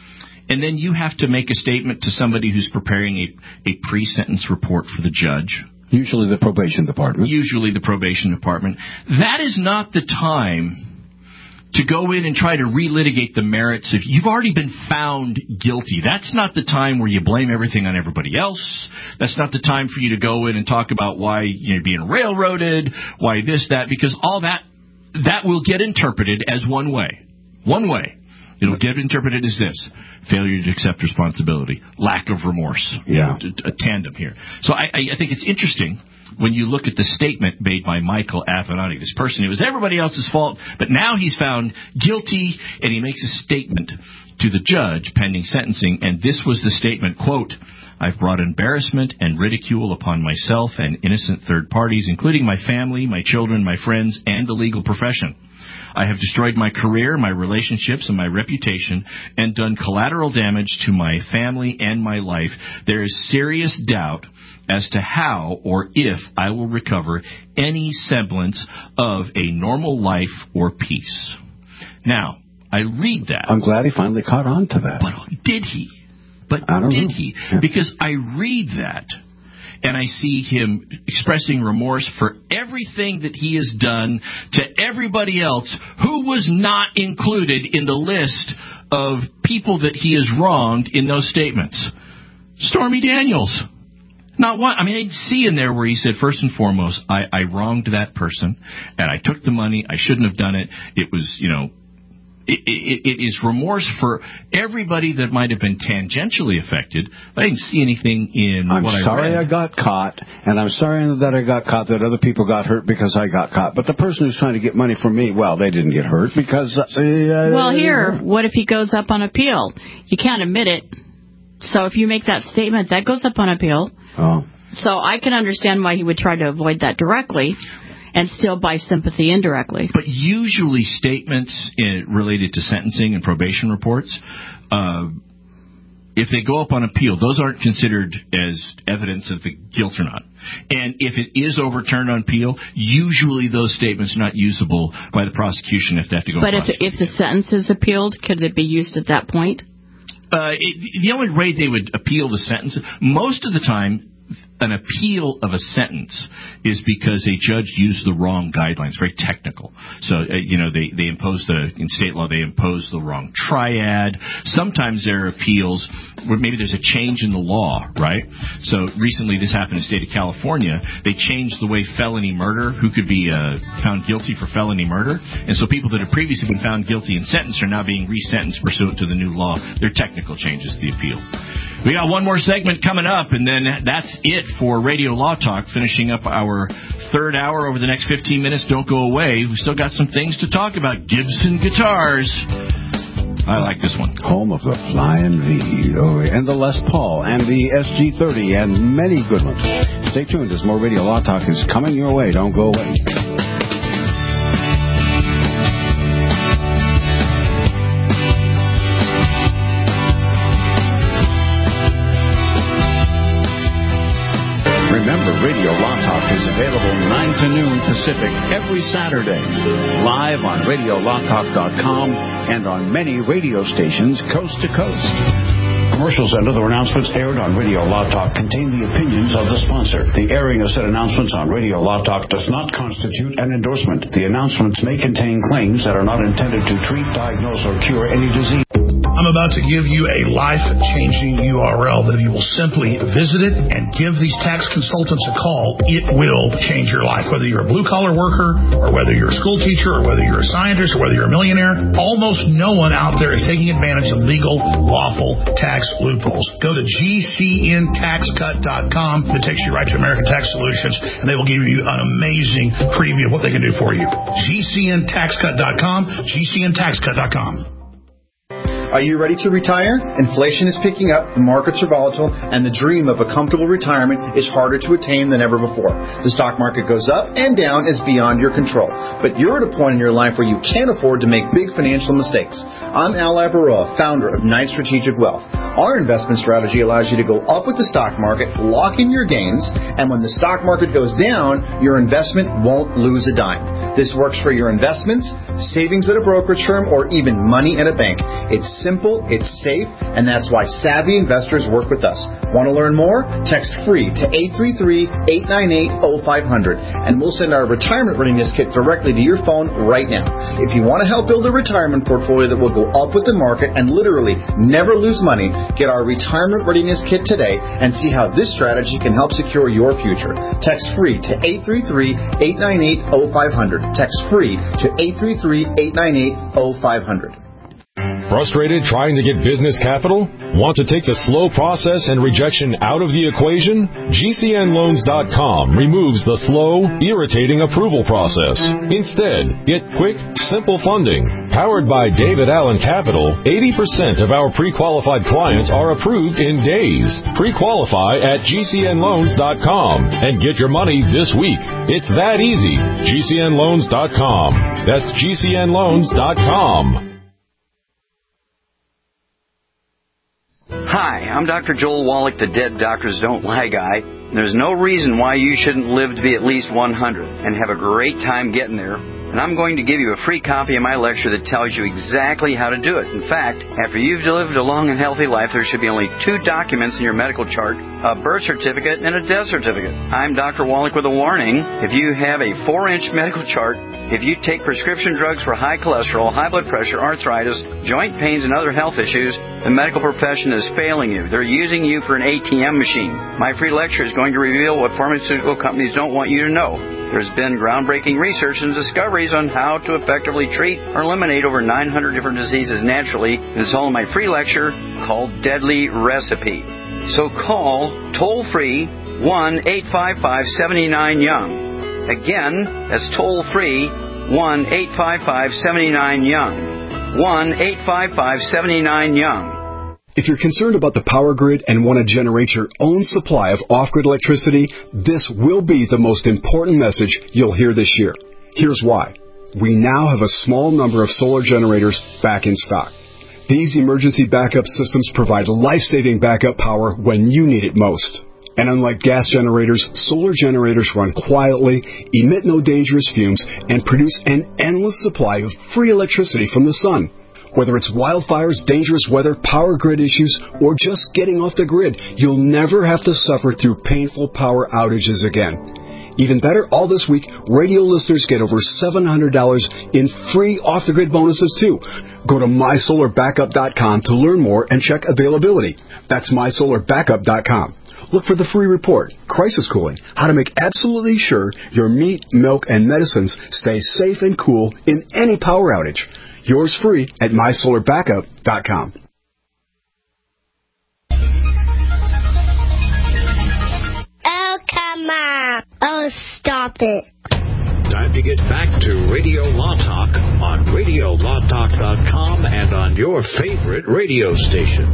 And then you have to make a statement to somebody who's preparing a, a pre-sentence report for the judge.
Usually the probation department.
Usually the probation department. That is not the time to go in and try to relitigate the merits. If you've already been found guilty, that's not the time where you blame everything on everybody else. That's not the time for you to go in and talk about why you're being railroaded, why this, that, because all that, that will get interpreted as one way. One way. It'll get interpreted as this: failure to accept responsibility, lack of remorse.
Yeah.
A, a tandem here. So I, I think it's interesting when you look at the statement made by Michael Avenatti, this person, it was everybody else's fault, but now he's found guilty, and he makes a statement to the judge pending sentencing, and this was the statement, quote, "I've brought embarrassment and ridicule upon myself and innocent third parties, including my family, my children, my friends, and the legal profession. I have destroyed my career, my relationships, and my reputation, and done collateral damage to my family and my life. There is serious doubt as to how or if I will recover any semblance of a normal life or peace." Now, I read that.
I'm glad he finally caught on to that.
But did he? But
I don't
did
know.
he?
Yeah.
Because I read that, and I see him expressing remorse for everything that he has done to everybody else who was not included in the list of people that he has wronged in those statements. Stormy Daniels. Not one. I mean, I'd see in there where he said, first and foremost, I, I wronged that person, and I took the money. I shouldn't have done it. It was, you know, it, it, it is remorse for everybody that might have been tangentially affected. I didn't see anything in
I'm
what I read.
I'm sorry I got caught, and I'm sorry that I got caught, that other people got hurt because I got caught. But the person who's trying to get money from me, well, they didn't get hurt because... Uh,
well, here, what if he goes up on appeal? You can't admit it. So if you make that statement, that goes up on appeal.
Oh.
So I can understand why he would try to avoid that directly and still buy sympathy indirectly.
But usually statements in, related to sentencing and probation reports, uh, if they go up on appeal, those aren't considered as evidence of the guilt or not. And if it is overturned on appeal, usually those statements are not usable by the prosecution if they have to go.
But if if the sentence is appealed, could it be used at that point?
Uh, it, the only way they would appeal the sentence, most of the time, an appeal of a sentence is because a judge used the wrong guidelines, very technical. So, uh, you know, they, they impose the, in state law, they impose the wrong triad. Sometimes there are appeals where maybe there's a change in the law, right? So recently this happened in the state of California. They changed the way felony murder, who could be uh, found guilty for felony murder. And so people that have previously been found guilty and sentenced are now being resentenced pursuant to the new law. They're technical changes to the appeal. We got one more segment coming up, and then that's it for Radio Law Talk, finishing up our third hour over the next fifteen minutes. Don't go away. We still got some things to talk about. Gibson Guitars. I like this one.
Home of the Flying V, oh, and the Les Paul, and the S G thirty, and many good ones. Stay tuned as more Radio Law Talk is coming your way. Don't go away. Remember, Radio Law Talk is available nine to noon Pacific every Saturday, live on radio law talk dot com and on many radio stations coast to coast.
Commercials and other announcements aired on Radio Law Talk contain the opinions of the sponsor. The airing of said announcements on Radio Law Talk does not constitute an endorsement. The announcements may contain claims that are not intended to treat, diagnose, or cure any disease.
I'm about to give you a life-changing U R L that if you will simply visit it and give these tax consultants a call, it will change your life. Whether you're a blue-collar worker, or whether you're a school teacher, or whether you're a scientist, or whether you're a millionaire, almost no one out there is taking advantage of legal, lawful tax loopholes. Go to G C N tax cut dot com. It takes you right to American Tax Solutions, and they will give you an amazing preview of what they can do for you. G C N tax cut dot com, G C N tax cut dot com.
Are you ready to retire? Inflation is picking up, the markets are volatile, and the dream of a comfortable retirement is harder to attain than ever before. The stock market goes up and down is beyond your control. But you're at a point in your life where you can't afford to make big financial mistakes. I'm Al Abaroa, founder of Knight Strategic Wealth. Our investment strategy allows you to go up with the stock market, lock in your gains, and when the stock market goes down, your investment won't lose a dime. This works for your investments, savings at a brokerage firm, or even money in a bank. It's simple, it's safe, and that's why savvy investors work with us. Want to learn more? Text FREE to eight three three, eight nine eight, oh five hundred, and we'll send our retirement readiness kit directly to your phone right now. If you want to help build a retirement portfolio that will go up with the market and literally never lose money, get our retirement readiness kit today and see how this strategy can help secure your future. Text FREE to eight three three, eight nine eight, oh five hundred. Text FREE to eight three three, eight nine eight, oh five hundred.
Frustrated trying to get business capital? Want to take the slow process and rejection out of the equation? G C N loans dot com removes the slow, irritating approval process. Instead, get quick, simple funding. Powered by David Allen Capital, eighty percent of our pre-qualified clients are approved in days. Pre-qualify at G C N loans dot com and get your money this week. It's that easy. G C N loans dot com. That's G C N loans dot com.
Hi, I'm Doctor Joel Wallach, the Dead Doctors Don't Lie guy. There's no reason why you shouldn't live to be at least one hundred and have a great time getting there. And I'm going to give you a free copy of my lecture that tells you exactly how to do it. In fact, after you've lived a long and healthy life, there should be only two documents in your medical chart, a birth certificate and a death certificate. I'm Doctor Wallach with a warning. If you have a four-inch medical chart, if you take prescription drugs for high cholesterol, high blood pressure, arthritis, joint pains, and other health issues, the medical profession is failing you. They're using you for an A T M machine. My free lecture is going to reveal what pharmaceutical companies don't want you to know. There's been groundbreaking research and discoveries on how to effectively treat or eliminate over nine hundred different diseases naturally. And it's all in my free lecture called Deadly Recipe. So call toll-free one eight five five, seven nine young. Again, that's toll-free one eight five five, seven nine young. one eight five five, seven nine young.
If you're concerned about the power grid and want to generate your own supply of off-grid electricity, this will be the most important message you'll hear this year. Here's why. We now have a small number of solar generators back in stock. These emergency backup systems provide life-saving backup power when you need it most. And unlike gas generators, solar generators run quietly, emit no dangerous fumes, and produce an endless supply of free electricity from the sun. Whether it's wildfires, dangerous weather, power grid issues, or just getting off the grid, you'll never have to suffer through painful power outages again. Even better, all this week, radio listeners get over seven hundred dollars in free off-the-grid bonuses, too. Go to my solar backup dot com to learn more and check availability. That's my solar backup dot com. Look for the free report, Crisis Cooling, how to make absolutely sure your meat, milk, and medicines stay safe and cool in any power outage. Yours free at my solar backup dot com.
Oh, come on. Oh, stop it.
Time to get back to Radio Law Talk on radio law talk dot com and on your favorite radio station.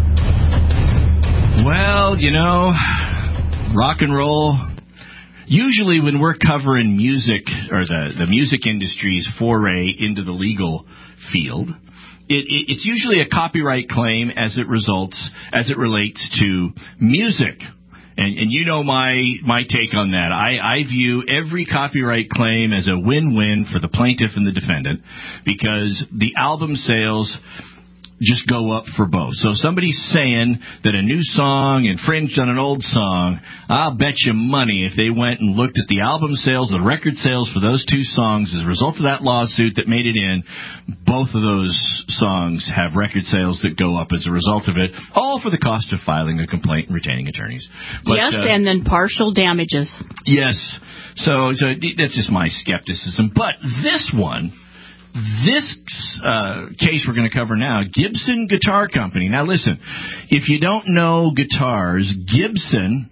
Well, you know, rock and roll. Usually when we're covering music, or the, the music industry's foray into the legal field, it, it, it's usually a copyright claim as it results, as it relates to music. And, and you know my, my take on that. I, I view every copyright claim as a win-win for the plaintiff and the defendant, because the album sales just go up for both. So if somebody's saying that a new song infringed on an old song, I'll bet you money if they went and looked at the album sales, the record sales for those two songs as a result of that lawsuit that made it in, both of those songs have record sales that go up as a result of it, all for the cost of filing a complaint and retaining attorneys. But,
yes,
uh,
and then partial damages.
Yes. So, so that's just my skepticism. But this one... This uh, case we're going to cover now, Gibson Guitar Company. Now, listen, if you don't know guitars, Gibson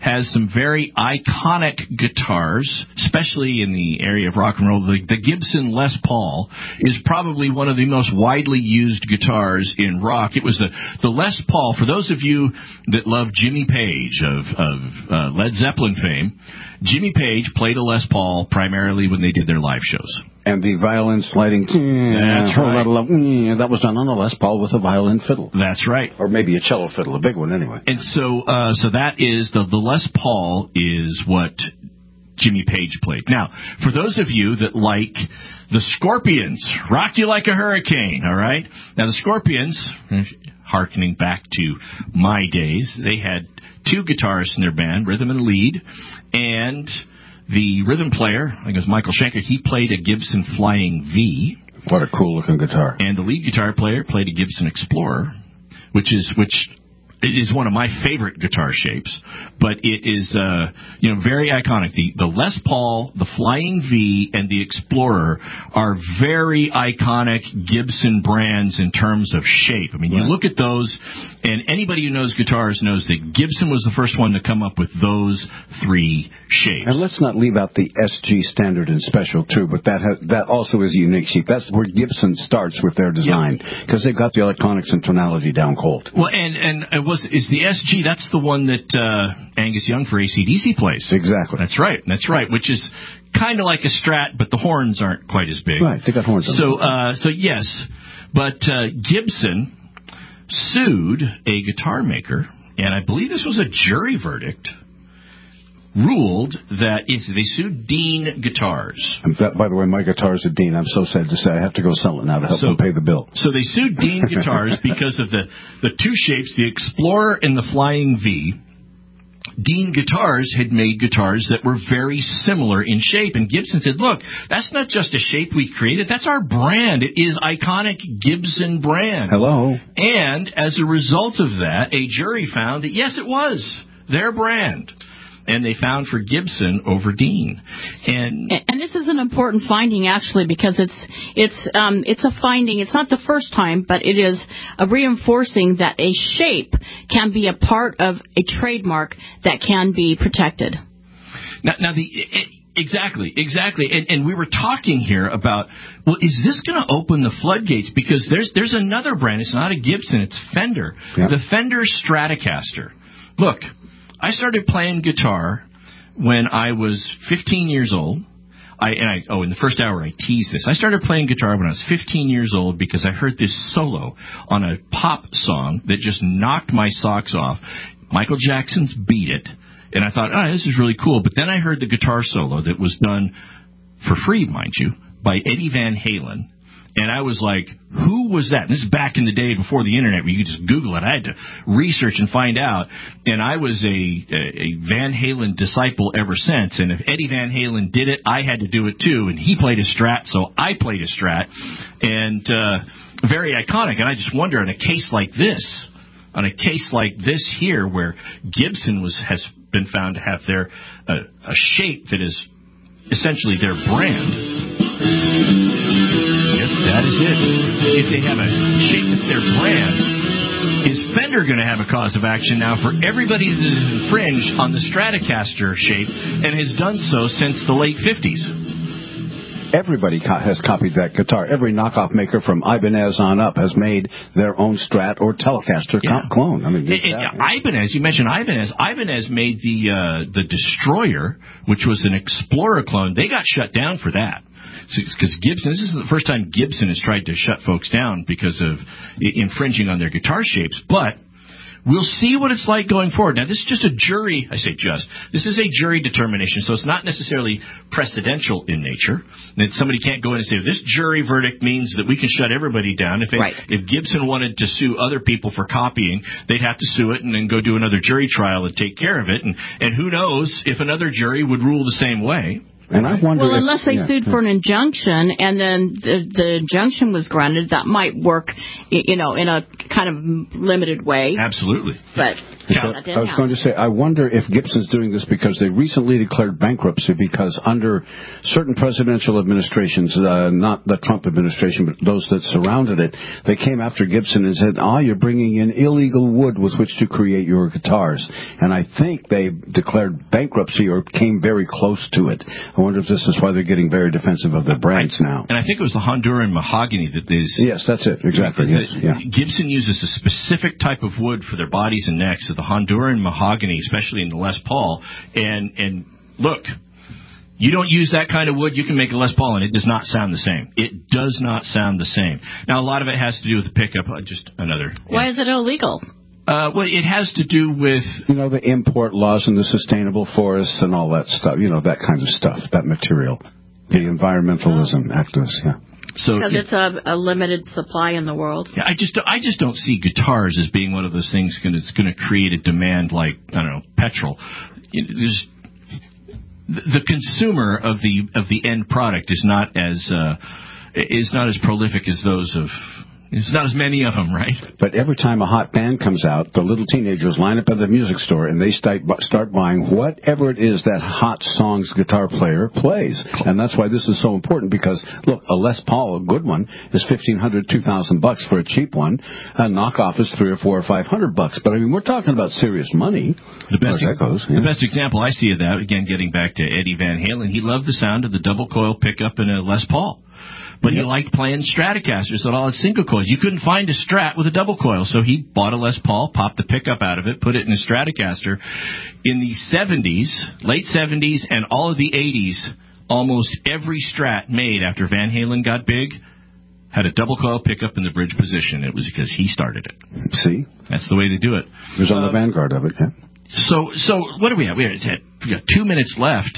has some very iconic guitars, especially in the area of rock and roll. The, the Gibson Les Paul is probably one of the most widely used guitars in rock. It was the, the Les Paul, for those of you that love Jimmy Page of, of uh, Led Zeppelin fame, Jimmy Page played a Les Paul primarily when they did their live shows.
And the violin sliding,
that's right.
That was done on a Les Paul with a violin fiddle.
That's right.
Or maybe a cello fiddle, a big one anyway.
And so uh, so that is, the, the Les Paul is what Jimmy Page played. Now, for those of you that like the Scorpions, Rock You Like a Hurricane, all right? Now, the Scorpions, hearkening back to my days, they had two guitarists in their band, rhythm and lead, and the rhythm player, I think it was Michael Schenker, he played a Gibson Flying V.
What a cool-looking guitar.
And the lead guitar player played a Gibson Explorer, which is which is one of my favorite guitar shapes. But it is, uh, you know, very iconic. The, the Les Paul, the Flying V, and the Explorer are very iconic Gibson brands in terms of shape. I mean, right. You look at those, and anybody who knows guitars knows that Gibson was the first one to come up with those three shapes.
And let's not leave out the S G Standard and Special, too, but that has, that also is a unique shape. That's where Gibson starts with their design, because yep. they've got the electronics and tonality down cold.
Well, and, and it was is the S G, that's the one that uh, Angus Young for A C D C plays.
Exactly.
That's right, that's right, which is kind of like a Strat, but the horns aren't quite as big.
Right, they got horns on
So, uh, so yes, but uh, Gibson sued a guitar maker, and I believe this was a jury verdict, ruled that if they sued Dean Guitars.
And that, by the way, my guitar is a Dean. I'm so sad to say I have to go sell it now to help
so,
them pay the bill.
So they sued Dean Guitars because of the, the two shapes, the Explorer and the Flying V. Dean Guitars had made guitars that were very similar in shape, and Gibson said, look, that's not just a shape we created, that's our brand. It is iconic Gibson brand.
Hello.
And as a result of that, a jury found that, yes, it was their brand. And they found for Gibson over Dean, and
and this is an important finding actually, because it's it's um, it's a finding. It's not the first time, but it is a reinforcing that a shape can be a part of a trademark that can be protected.
Now, now the. It, Exactly, exactly. And, and we were talking here about, well, is this going to open the floodgates? Because there's there's another brand. It's not a Gibson. It's Fender. Yeah. The Fender Stratocaster. Look, I started playing guitar when I was fifteen years old. I, and I, oh, in the first hour I teased this. I started playing guitar when I was fifteen years old because I heard this solo on a pop song that just knocked my socks off. Michael Jackson's Beat It. And I thought, oh, this is really cool. But then I heard the guitar solo that was done for free, mind you, by Eddie Van Halen. And I was like, who was that? And this is back in the day before the Internet where you could just Google it. I had to research and find out. And I was a, a, a Van Halen disciple ever since. And if Eddie Van Halen did it, I had to do it too. And he played a Strat, so I played a Strat. And uh, very iconic. And I just wonder, in a case like this, on a case like this here, where Gibson was has been found to have their uh, a shape that is essentially their brand. Yep, that is it. If they have a shape that's their brand, is Fender going to have a cause of action now for everybody that has infringed on the Stratocaster shape and has done so since the late fifties?
Everybody co- has copied that guitar. Every knockoff maker from Ibanez on up has made their own Strat or Telecaster yeah. clone. I mean,
it, it, Ibanez. You mentioned Ibanez. Ibanez made the uh, the Destroyer, which was an Explorer clone. They got shut down for that. Because Gibson, this is the first time Gibson has tried to shut folks down because of infringing on their guitar shapes. But we'll see what it's like going forward. Now, this is just a jury, I say just, this is a jury determination, so it's not necessarily precedential in nature. That somebody can't go in and say, this jury verdict means that we can shut everybody down. If, it,
right.
if Gibson wanted to sue other people for copying, they'd have to sue it and then go do another jury trial and take care of it. And, and who knows if another jury would rule the same way.
And I wonder
Well,
if,
unless they
yeah,
sued
yeah.
for an injunction, and then the, the injunction was granted, that might work, y- you know, in a kind of limited way.
Absolutely.
But
So,
that didn't
I was
happen.
going to say, I wonder if Gibson's doing this because they recently declared bankruptcy because under certain presidential administrations, uh, not the Trump administration, but those that surrounded it, they came after Gibson and said, ah, you're bringing in illegal wood with which to create your guitars. And I think they declared bankruptcy or came very close to it. I wonder if this is why they're getting very defensive of their brands now.
And I think it was the Honduran mahogany that is...
Yes, that's it. Exactly. Yes, yeah.
Gibson uses a specific type of wood for their bodies and necks, so the Honduran mahogany, especially in the Les Paul. And, and look, you don't use that kind of wood, you can make a Les Paul, and it does not sound the same. It does not sound the same. Now, a lot of it has to do with the pickup. Uh, just another...
Why is it illegal?
Uh, well, it has to do with...
You know, the import laws and the sustainable forests and all that stuff. You know, that kind of stuff, that material. The environmentalism activists, yeah.
So
Because
yeah,
it's a, a limited supply in the world.
yeah, I just I just don't see guitars as being one of those things that's going to create a demand like, I don't know, petrol. You know, there's, the consumer of the of the end product is not as uh, is not as prolific as those of... There's not as many of them, right?
But every time a hot band comes out, the little teenagers line up at the music store and they start, start buying whatever it is that hot song's guitar player plays. And that's why this is so important because, look, a Les Paul, a good one, is fifteen hundred, two thousand bucks for a cheap one. A knockoff is three or four or five hundred bucks. But I mean, we're talking about serious money.
The best,
as that goes, yeah.
the best example I see of that, again, getting back to Eddie Van Halen, he loved the sound of the double coil pickup in a Les Paul. But he liked playing Stratocasters that all had single coils. You couldn't find a Strat with a double coil, so he bought a Les Paul, popped the pickup out of it, put it in a Stratocaster. In the seventies, late seventies, and all of the eighties, almost every Strat made after Van Halen got big had a double coil pickup in the bridge position. It was because he started it.
See?
That's the way to do it.
He was on
Uh,
the vanguard of it, yeah.
So, so what do we have? We have we got two minutes left.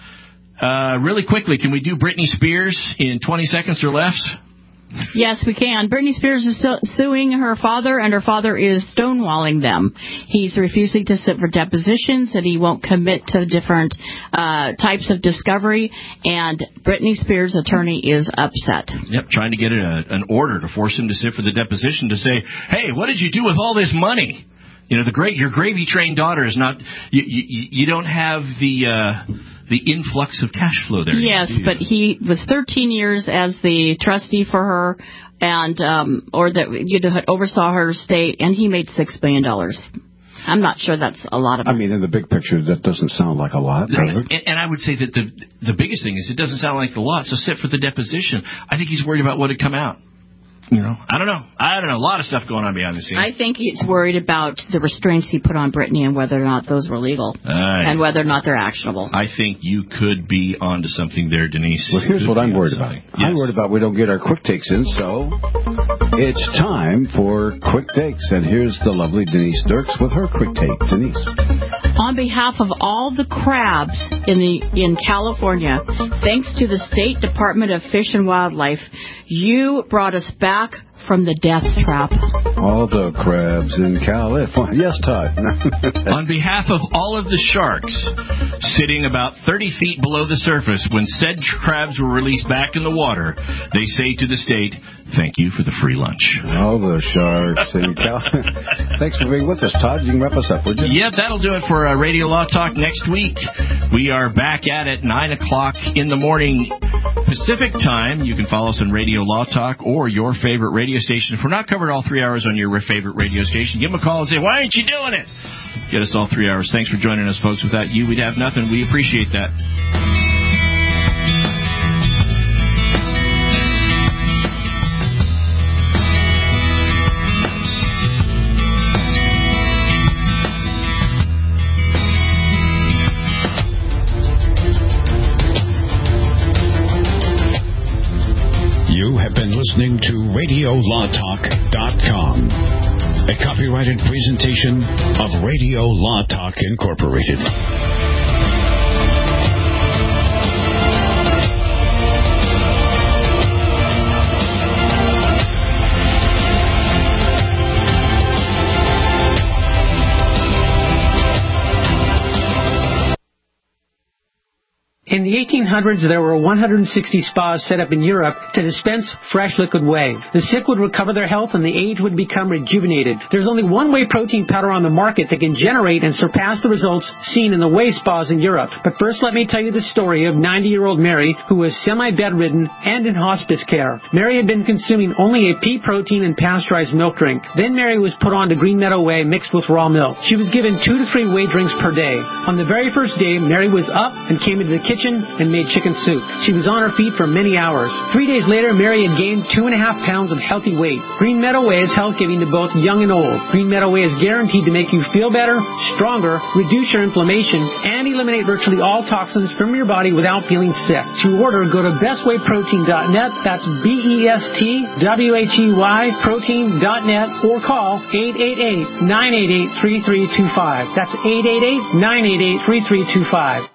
Uh, really quickly, can we do Britney Spears in twenty seconds or less?
Yes, we can. Britney Spears is su- suing her father, and her father is stonewalling them. He's refusing to sit for depositions, and he won't commit to different uh, types of discovery, and Britney Spears' attorney is upset.
Yep, trying to get a, an order to force him to sit for the deposition to say, hey, what did you do with all this money? You know, the great, your gravy-trained daughter is not, you, you, you don't have the... Uh, the influx of cash flow there.
Yes, but he was thirteen years as the trustee for her, and um, or that you know, oversaw her estate, and he made six billion dollars. I'm not sure that's a lot of money.
I mean, in the big picture, that doesn't sound like a lot.
And, and I would say that the the biggest thing is it doesn't sound like the lot, so sit for the deposition. I think he's worried about what had come out. You know, I don't know. I don't know. A lot of stuff going on behind the scenes.
I think he's worried about the restraints he put on Britney and whether or not those were legal
Aye.
and whether or not they're actionable.
I think you could be onto something there, Denise.
Well, here's
Could
what I'm
be
worried
onto
about.
something.
I'm worried about we don't get our quick takes in, so it's time for quick takes. And here's the lovely Denise Dirks with her quick take. Denise.
On behalf of all the crabs in the in California, thanks to the State Department of Fish and Wildlife, you brought us back from the death trap.
All the crabs in California. Yes, Todd.
On behalf of all of the sharks sitting about thirty feet below the surface when said crabs were released back in the water, they say to the state, thank you for the free lunch.
All the sharks in California. Thanks for being with us, Todd. You can wrap us up, would you?
Yep, that'll do it for uh, Radio Law Talk next week. We are back at it nine o'clock in the morning Pacific time. You can follow us on Radio Law Talk or your favorite radio station. If we're not covered all three hours on your favorite radio station, give them a call and say, why aren't you doing it? Get us all three hours. Thanks for joining us, folks. Without you, we'd have nothing. We appreciate that.
You have been listening to radio law talk dot com, a copyrighted presentation of Radio Law Talk Incorporated.
In the eighteen hundreds, there were one hundred sixty spas set up in Europe to dispense fresh liquid whey. The sick would recover their health and the aged would become rejuvenated. There's only one whey protein powder on the market that can generate and surpass the results seen in the whey spas in Europe. But first, let me tell you the story of ninety-year-old Mary, who was semi-bedridden and in hospice care. Mary had been consuming only a pea protein and pasteurized milk drink. Then Mary was put on to Green Meadow Whey mixed with raw milk. She was given two to three whey drinks per day. On the very first day, Mary was up and came into the kitchen kitchen and made chicken soup. She was on her feet for many hours. Three days later, Mary had gained two and a half pounds of healthy weight. Green Meadow Whey is health-giving to both young and old. Green Meadow Whey is guaranteed to make you feel better, stronger, reduce your inflammation, and eliminate virtually all toxins from your body without feeling sick. To order, go to best way protein dot net. That's B E S T W H E Y protein dot net or call eight eight eight, nine eight eight, three three two five. That's eight eight eight, nine eight eight, three three two five.